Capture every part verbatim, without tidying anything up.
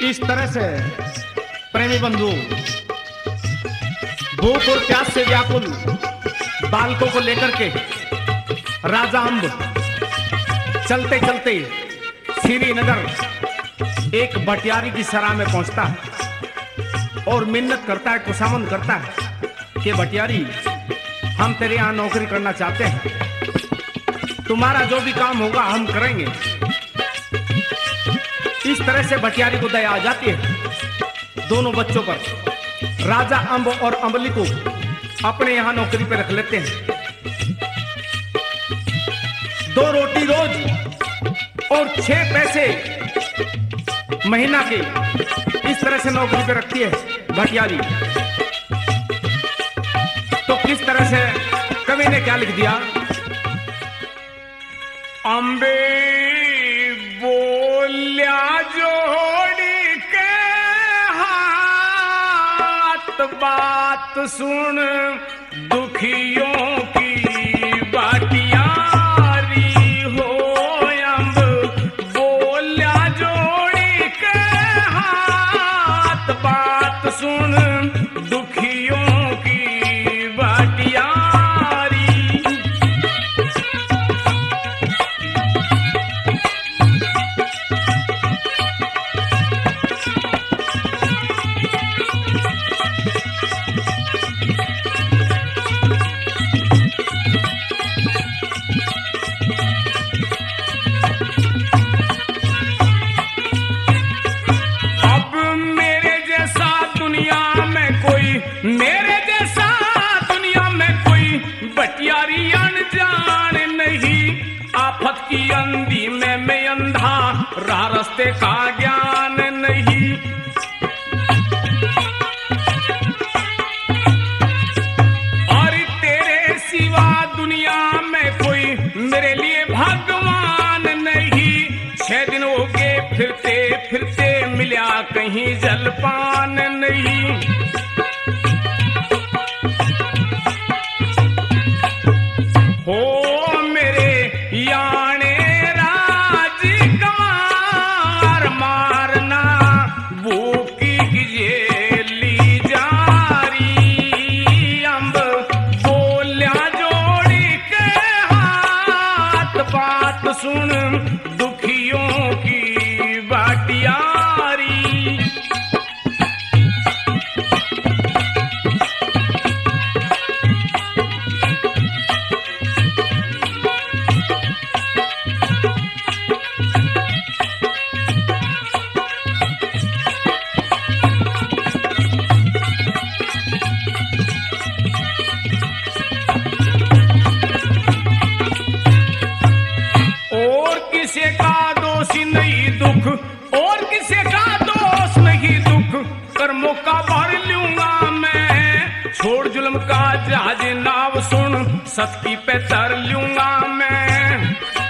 इस तरह से प्रेमी बंधु भूख और प्यास से व्याकुल बालकों को लेकर के राजा अम्ब चलते चलते श्रीनगर एक भटियारी की सराह में पहुंचता है और मिन्नत करता है, खुशामद करता है कि भटियारी, हम तेरे यहां नौकरी करना चाहते हैं, तुम्हारा जो भी काम होगा हम करेंगे। इस तरह से भटियारी को दया आ जाती है दोनों बच्चों पर। राजा अम्ब और अम्बली को अपने यहां नौकरी पर रख लेते हैं। दो रोटी रोज और छह पैसे महीना के, इस तरह से नौकरी पे रखती है भटियारी। तो किस तरह से कवि ने क्या लिख दिया? अम्बे बोल्या जोड़ी के हाथ, बात सुन दुखियों की बाटियारी हो। अम्ब बोल्या जोड़ी के हाथ, बात सुन दुखियों की बाटियारी। मेरे जैसा दुनिया में कोई भटियारी अनजान नहीं, आफत की अंधी में मैं अंधा, राह रास्ते का ज्ञान नहीं। और तेरे सिवा दुनिया में कोई मेरे लिए भगवान नहीं। छह दिन हो गए फिरते फिरते, मिला कहीं जलपान नहीं। हो मेरे याने राजकुमार, मारना भूखी ये ली जारी। अम्ब बोल्या जोड़ी के हाथ, बात सुन दुखियों की बाटियारी। किसे का दोष नहीं दुख, और किसे का दोष नहीं दुख, कर्मों का भर लूंगा मैं। छोड़ जुल्म का जहाज नाव, सुन सत्य पे तर लूंगा मैं।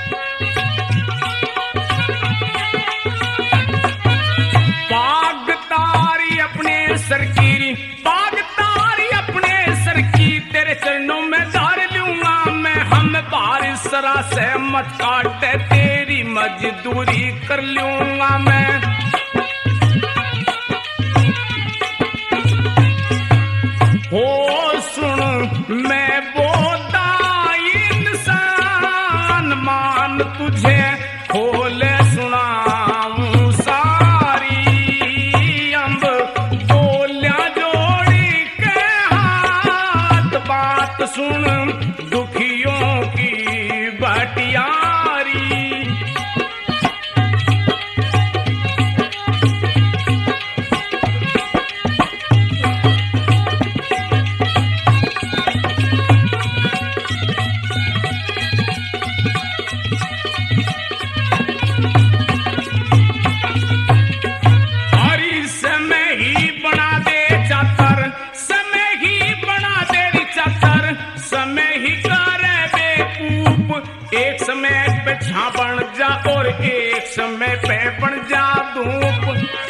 पाग तारी अपने सर की, पाग तारी अपने सर की, तेरे चरणों में धार लूंगा मैं। हम बारिश सरा से मत काटे, तेरी मजदूरी कर लूंगा मैं। हो सुन मैं बोता इंसान, मान तुझे खोले सुनाऊं सारी। अम्ब बोल्या जोड़ी के हाथ, बात सुन दुखियों की बाटियारी। हरी समय ही बना दे चातर, समय ही बना दे चातर, समय ही करे बेवकूफ। एक समय पे छां बन जा और एक समय पे बन जा धूप।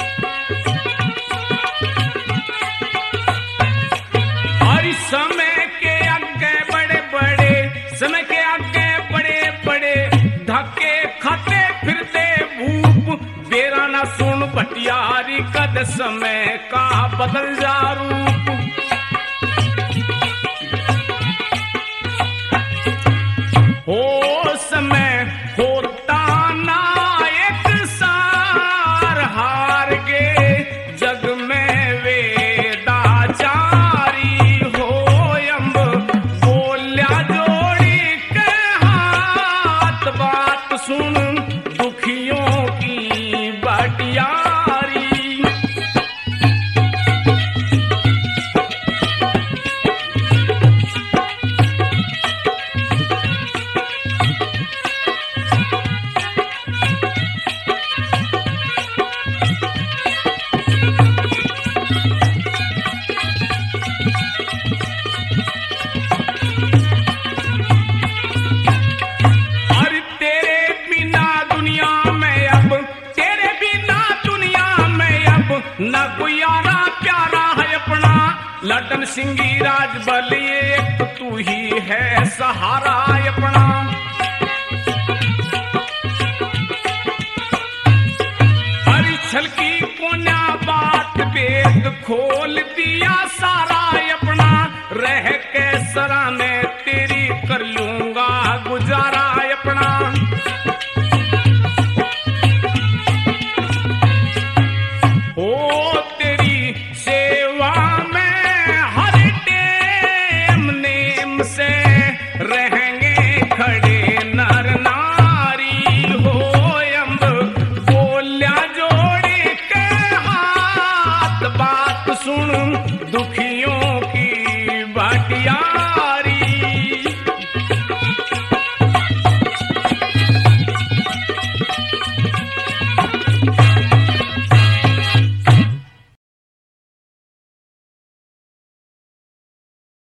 हर समय के आगे बड़े बड़े, समय के आगे बड़े बड़े, धक्के खाते फिरते भूप। बेरा ना सुन भटियारी कद समय का बदल जा रूप हो समय होता ना एक सार हार गे जग में वेदाचारी हो अम्ब बोल्या जोड़ी के हाथ बात सुन दुखियों की बटियारी न कोई यारा प्यारा है अपना लड्डन सिंगी राज बल एक तू ही है सहारा अपना हरिछल की कोन्या बात वेद खोल दिया सारा अपना रह के सरा में तेरी कर लूंगा गुजारा अपना ओ तेरी सेवा में हर टेम नेम से रहेंगे खड़े नर नारी हो अम्ब बोल्या जोड़ी के हाथ बात सुन